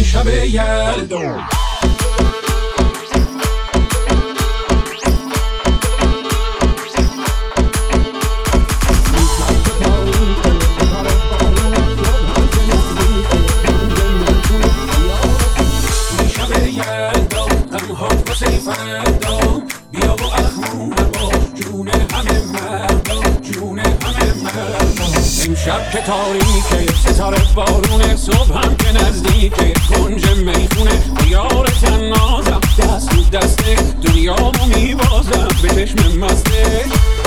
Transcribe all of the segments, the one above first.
شب یلدا. بیا و اخمون با جون همه مردم، جون همه مردم. امشب که تاریکه ستاره بارونه، صبح هم که نزدیکه کنج میخونه. یار تنازم دست تو دسته، دنیامو میبازم به چشم مسته.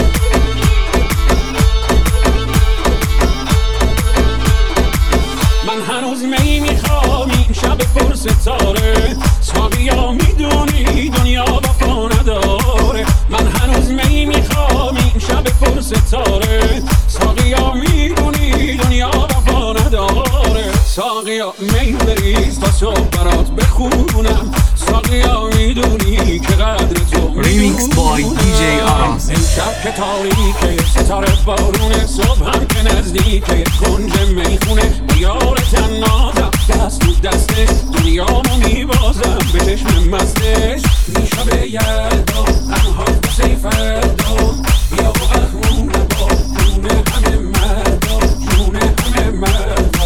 من هنوز می میخوام این شب پر ستاره، ساقیا میدونی دنیا وفا نداره. من هنوز می میخوام این شب پر ستاره، ساقیا میدونی دنیا وفا نداره. ساقیا می بریز تا صبح برات بخونم، ساقیا میدونی که قدر تو ریمیکس بای دی جی آراس. امشب که تاریکه ستاره بارونه، صبح هم که نزدیکه کنج میخونه. یار تنازم دست تو دسته، دنیامو میبازم به چشم مستش. این شب یلدا تنها واسه فردا، بیا و اخمون با جون همه مردا، جون همه مردا.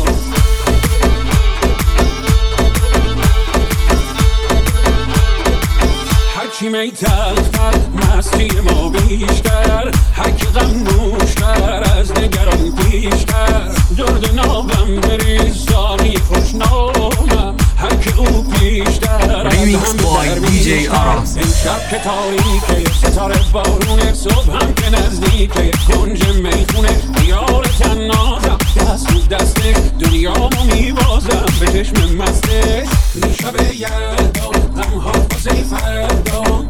هرچی می تلختر مستی ما بیشتر، هرکی غم نوشتر از نگران پیشتر. درد نابم بریز ساقی خوشنامم، هرکی او پیشتر. ریمیکس بای دی جی آراس. امشب که تاریکه ستاره بارونه، صبح هم که نزدیکه کنج میخونه. یار تنازم دست تو دسته، دنیامو میبازم به چشم مسته. این شب یلدا غمها واسه فردا،